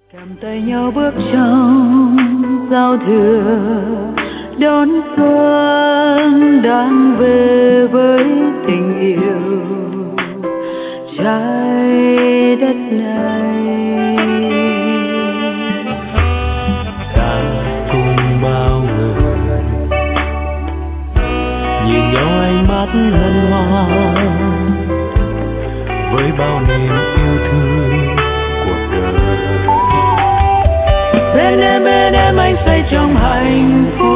cầm tay nhau bước trong giao thừa đón xuân đang về với tình yêu trái đất này. Ta cùng bao người nhìn nhau ánh mắt hân hoan với bao niềm yêu thương cuộc đời. Bên em anh say trong hạnh phúc